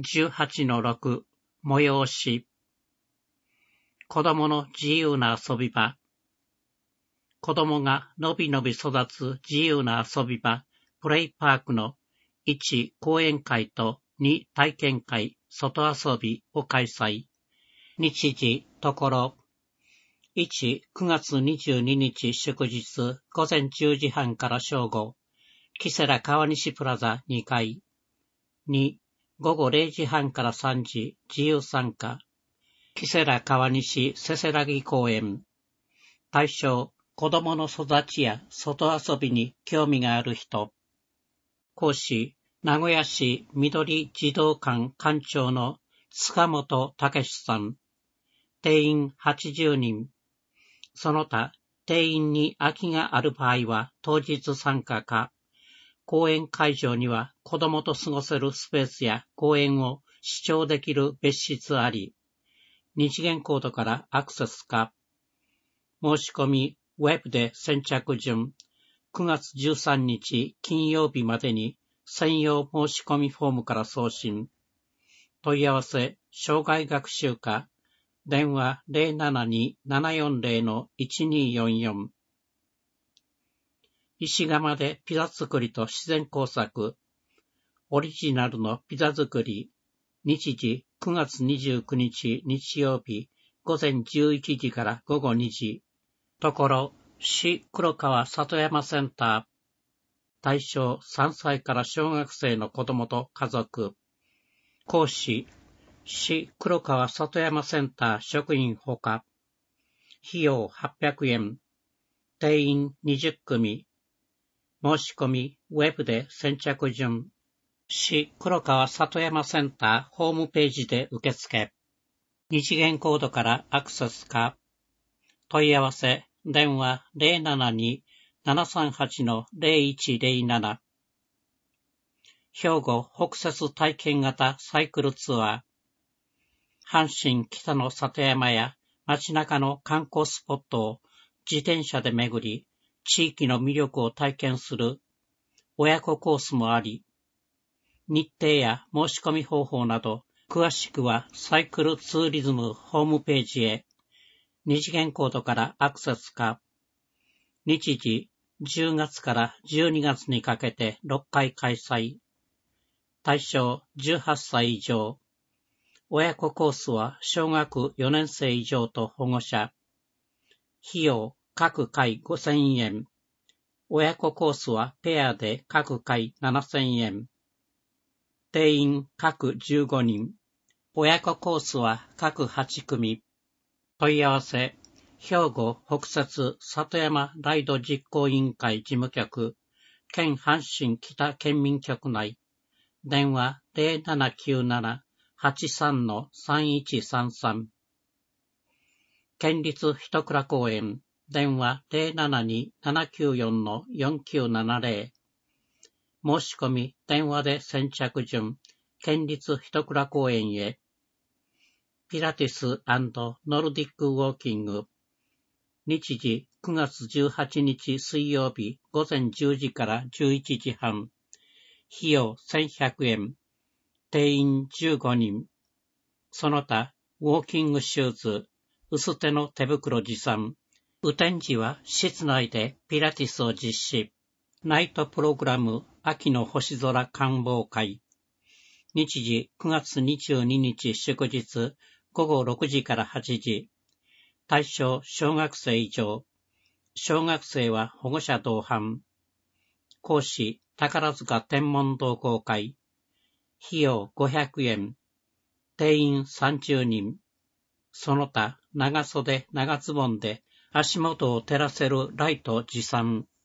18-6 催し。子供の自由な遊び場。子供がのびのび育つ自由な遊び場、プレイパークの1講演会と2体験会、外遊びを開催。日時、ところ。1、9月22日祝日午前10時半から正午。キセラ川西プラザ2階。2、午後0時半から3時、自由参加。キセラ川西せせらぎ公園。対象、子供の育ちや外遊びに興味がある人。講師、名古屋市緑児童館館長の塚本武さん。定員80人。その他、定員に空きがある場合は当日参加か。講演会場には子供と過ごせるスペースや講演を視聴できる別室あり、二次元コードからアクセスか。申し込み、ウェブで先着順、9月13日金曜日までに専用申し込みフォームから送信。問い合わせ、障害学習課、電話 072-740-1244。石窯でピザ作りと自然工作。オリジナルのピザ作り。日時9月29日日曜日午前11時から午後2時。ところ、市黒川里山センター。対象3歳から小学生の子供と家族。講師、市黒川里山センター職員ほか。費用800円。定員20組。申し込み、ウェブで先着順。市黒川里山センターホームページで受付。二次元コードからアクセスか。問い合わせ、電話 072-738-0107。兵庫北摂体験型サイクルツアー。阪神北の里山や街中の観光スポットを自転車で巡り、地域の魅力を体験する親子コースもあり、日程や申し込み方法など、詳しくはサイクルツーリズムホームページへ、二次元コードからアクセスか。日時、10月から12月にかけて6回開催。対象18歳以上。親子コースは小学4年生以上と保護者。費用各回5000円。親子コースはペアで各回7000円。定員各15人。親子コースは各8組。問い合わせ、兵庫北摂里山ライド実行委員会事務局、県阪神北県民局内。電話 0797-83-3133。県立一倉公園。電話 072-794-4970。申し込み、電話で先着順、県立一倉公園へ。ピラティス&ノルディックウォーキング。日時9月18日水曜日午前10時から11時半。費用1100円。定員15人。その他、ウォーキングシューズ、薄手の手袋持参。雨天時は室内でピラティスを実施。ナイトプログラム秋の星空観望会。日時9月22日祝日午後6時から8時。対象小学生以上。小学生は保護者同伴。講師宝塚天文同好会。費用500円。定員30人。その他長袖長ズボンで足元を照らせるライト持参。